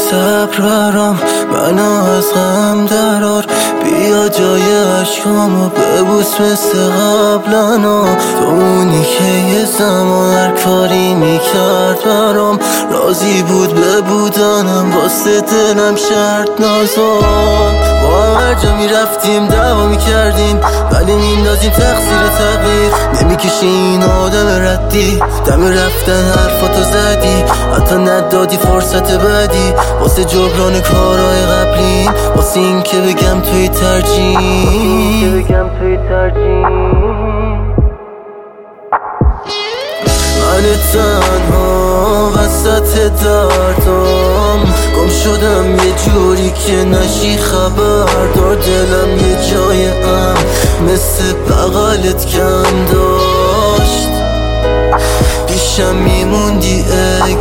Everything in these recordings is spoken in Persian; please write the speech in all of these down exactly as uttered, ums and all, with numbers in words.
صبر برام، منو از غم درار. بیا جای عشقامو ببوس مثل قبلنا. تو اونی که یه زمان هر کاری میکرد برام، راضی بود به بودنم، واسه دلم شرط نذار. با هم هر جا میرفتیم دعوا میکردیم، ولی میندازیم تقصیر تغییر. نمیکشی این آدم ردی، دم رفتن حرفاتو زدی، حتی ندادی فرصت بعدی واسه جبران کارهای قبلی، واسه این که بگم توی ترجیح. من تنها وسط دردم، گم شدم یه جوری که نشی خبردار. دلم یه جای ام مثل بغلت کم داشت، پیشم میموندی ای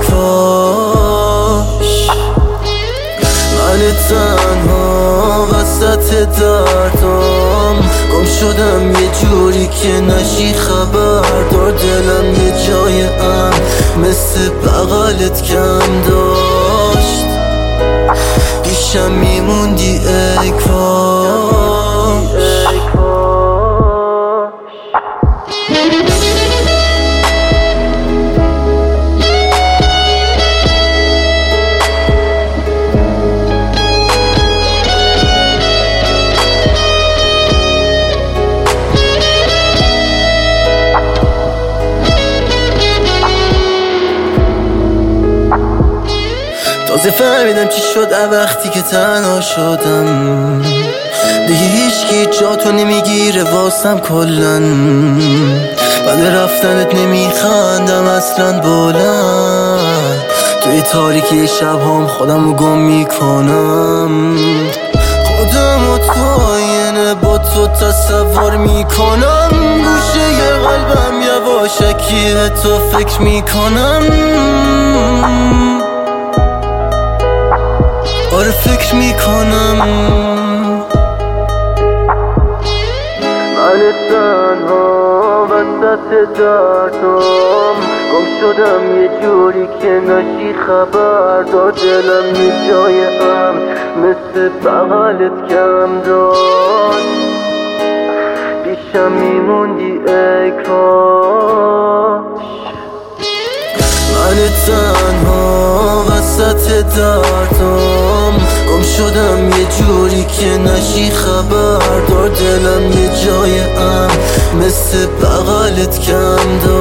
کاش. من تنها وسط دردم، گم شدم یه جوری که نشی خبردار. دلم یه جای ام مثل بغلت کم داشت، پیشم میموندی ای کاش. تازه فهمیدم چی شد وقتی که تنها شدم. دیگه هیچکی جاتو نمیگیره واسم کلن، بعد رفتنت نمیخندم اصلا بلند. توی تاریکی شب هم خودم رو گم میکنم، خودم رو تو آینه با تو تصور میکنم. گوشه یه قلبم یواشکی به تو فکر میکنم. آره فکر میکنم. من تنها وسط دردم، گم شدم یه جوری که نشی خبردار. دلم یه جای ام مثل بغلت کم داشت، پیشم میموندی ای کاش. من تنها وسط دردم، گم شدم یه جوری که نشی خبردار. دلم یه جای ام مثل بغلت کم داشت،